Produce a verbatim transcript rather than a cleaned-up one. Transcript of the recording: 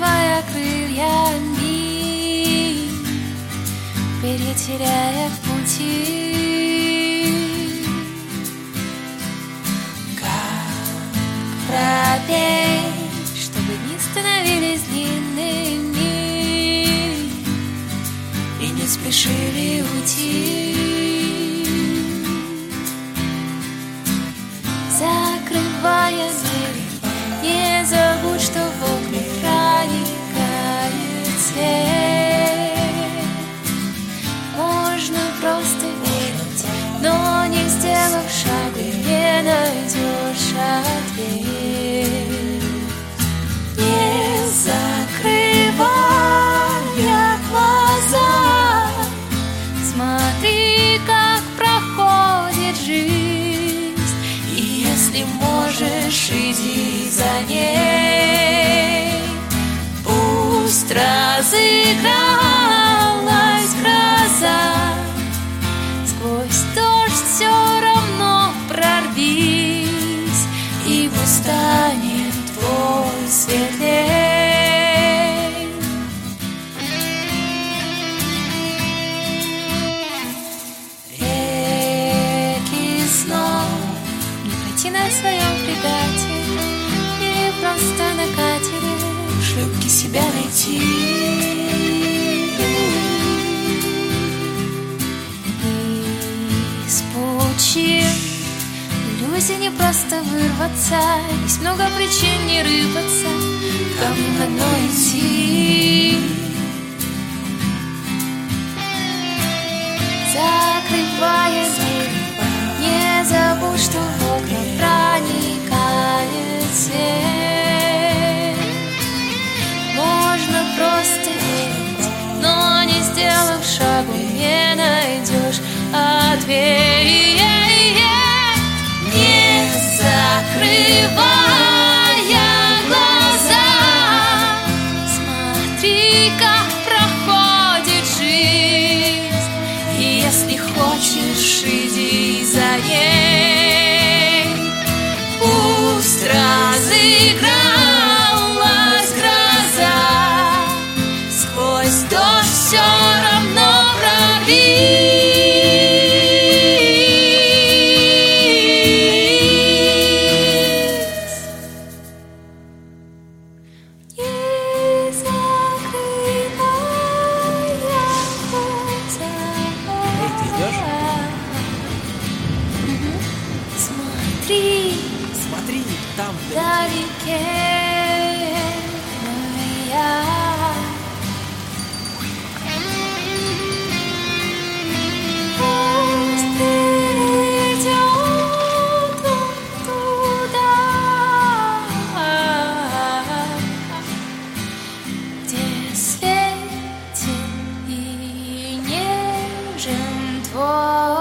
закрывая крыльями, перетеряя пути. Как пропеть, чтобы дни становились длинными и не спешили уйти? Закрывая двери, не забудь, что в окна проникает свет. Можно просто верить, но не сделав шага, не найдешь ответ. Не закрывая глаза, смотри, как проходит жизнь, и если можешь, иди за ней. Пусть разыгралась гроза, сквозь дождь все равно прорвись, и пусть станет твой светлей. Реки снов не пройти на своем фрегате, или просто на катере в шлюпке себя найти. Из пучин иллюзий не просто вырваться, есть много причин не рыпаться, камнем на дно идти. Закрывая дверь, не забудь, что в окна проникает свет. Можно просто верить, но не сделав шагу, не найдешь ответ. Не закрывая глаза, смотри, как проходит жизнь, и если хочешь, иди за ней. Пусть разыгралась гроза, сквозь дождь все равно прорвись. Смотри, смотри, там вдалеке моя. Пусть идет он туда, где светен и нежен твой